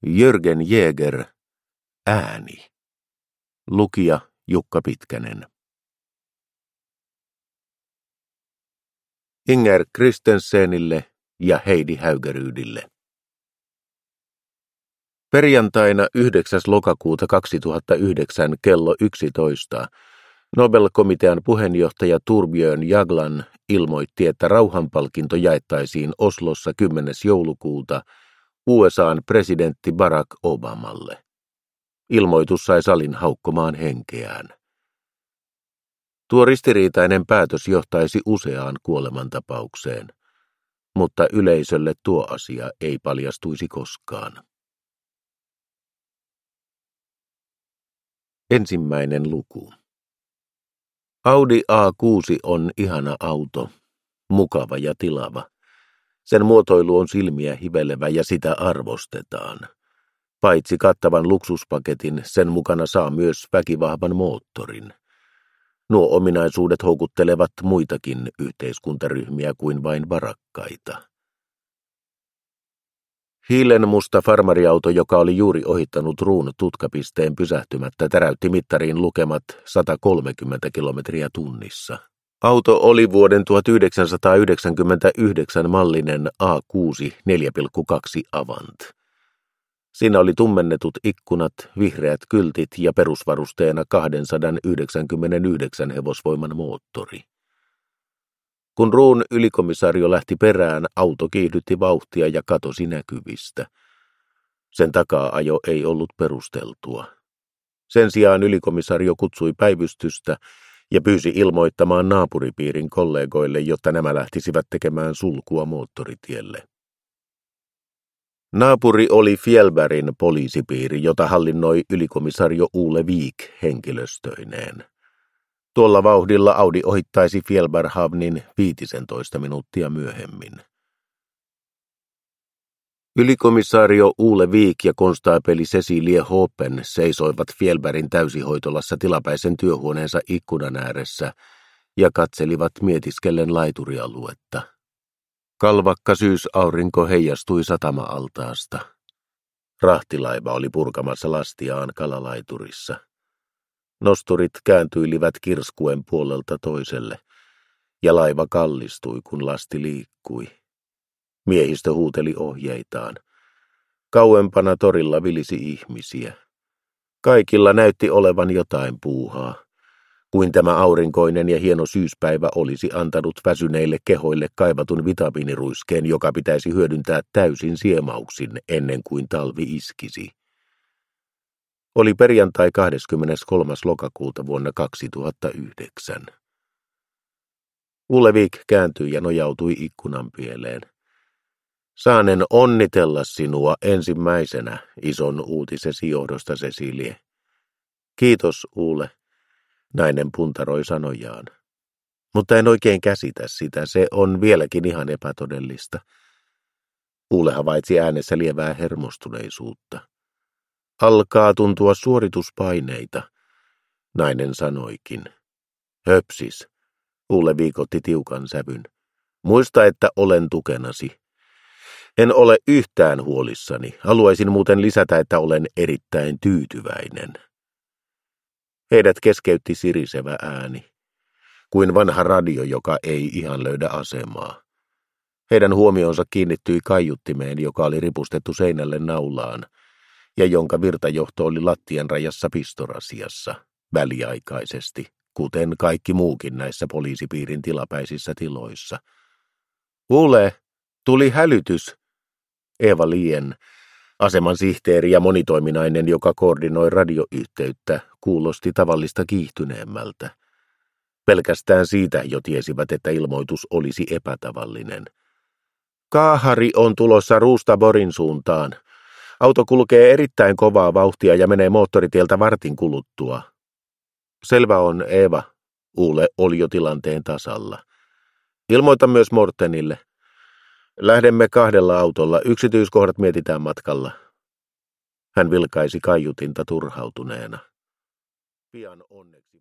Jörgen Jäger, ääni. Lukija Jukka Pitkänen. Inger Kristensenille ja Heidi Häygerydille. Perjantaina 9. lokakuuta 2009 kello 11 Nobel-komitean puheenjohtaja Torbjörn Jagland ilmoitti, että rauhanpalkinto jaettaisiin Oslossa 10. joulukuuta USA:n presidentti Barack Obamalle. Ilmoitus sai salin haukkomaan henkeään. Tuo ristiriitainen päätös johtaisi useaan kuolemantapaukseen, mutta yleisölle tuo asia ei paljastuisi koskaan. Ensimmäinen luku. Audi A6 on ihana auto, mukava ja tilava. Sen muotoilu on silmiä hivelevä ja sitä arvostetaan. Paitsi kattavan luksuspaketin, sen mukana saa myös väkivahvan moottorin. Nuo ominaisuudet houkuttelevat muitakin yhteiskuntaryhmiä kuin vain varakkaita. Hiilenmusta farmariauto, joka oli juuri ohittanut Ruun tutkapisteen pysähtymättä, täräytti mittariin lukemat 130 kilometriä tunnissa. Auto oli vuoden 1999 mallinen A6 4,2 Avant. Siinä oli tummennetut ikkunat, vihreät kyltit ja perusvarusteena 299 hevosvoiman moottori. Kun Ruun ylikomissario lähti perään, auto kiihdytti vauhtia ja katosi näkyvistä. Sen takaa-ajo ei ollut perusteltua. Sen sijaan ylikomissario kutsui päivystystä ja pyysi ilmoittamaan naapuripiirin kollegoille, jotta nämä lähtisivät tekemään sulkua moottoritielle. Naapuri oli Fjällbergin poliisipiiri, jota hallinnoi ylikomissario Ole Wik henkilöstöineen. Tuolla vauhdilla Audi ohittaisi Fjällberghavnin 15 minuuttia myöhemmin. Ylikomissaario Ole Wik ja konstaapeli Cecilie Hoppen seisoivat Fjällbergin täysihoitolassa tilapäisen työhuoneensa ikkunan ääressä ja katselivat mietiskellen laiturialuetta. Kalvakka syysaurinko heijastui satama-altaasta. Rahtilaiva oli purkamassa lastiaan kalalaiturissa. Nosturit kääntyilivät kirskuen puolelta toiselle, ja laiva kallistui, kun lasti liikkui. Miehistö huuteli ohjeitaan. Kauempana torilla vilisi ihmisiä. Kaikilla näytti olevan jotain puuhaa, kuin tämä aurinkoinen ja hieno syyspäivä olisi antanut väsyneille kehoille kaivatun vitamiiniruiskeen, joka pitäisi hyödyntää täysin siemauksin ennen kuin talvi iskisi. Oli perjantai 23. lokakuuta vuonna 2009. Ole Wik kääntyi ja nojautui ikkunan pieleen. Saanen onnitella sinua ensimmäisenä ison uutisesi johdosta, Cecilie. Kiitos, Ole, nainen puntaroi sanojaan. Mutta en oikein käsitä sitä, se on vieläkin ihan epätodellista. Ole havaitsi äänessä lievää hermostuneisuutta. Alkaa tuntua suorituspaineita, nainen sanoikin. Höpsis, Ole viikotti tiukan sävyn. Muista, että olen tukenasi. En ole yhtään huolissani. Haluaisin muuten lisätä, että olen erittäin tyytyväinen. Heidät keskeytti sirisevä ääni, kuin vanha radio, joka ei ihan löydä asemaa. Heidän huomionsa kiinnittyi kaiuttimeen, joka oli ripustettu seinälle naulaan, ja jonka virtajohto oli lattian rajassa pistorasiassa, väliaikaisesti, kuten kaikki muukin näissä poliisipiirin tilapäisissä tiloissa. Ole, tuli hälytys! Eva Lien, aseman sihteeri ja monitoiminainen, joka koordinoi radioyhteyttä, kuulosti tavallista kiihtyneemmältä. Pelkästään siitä jo tiesivät, että ilmoitus olisi epätavallinen. Kaahari on tulossa Ruustaborin suuntaan. Auto kulkee erittäin kovaa vauhtia ja menee moottoritieltä vartin kuluttua. Selvä on, Eeva. Ole oli jo tilanteen tasalla. Ilmoita myös Mortenille. Lähdemme 2 autolla, yksityiskohdat mietitään matkalla. Hän vilkaisi kaiutinta turhautuneena. Pian onneksi.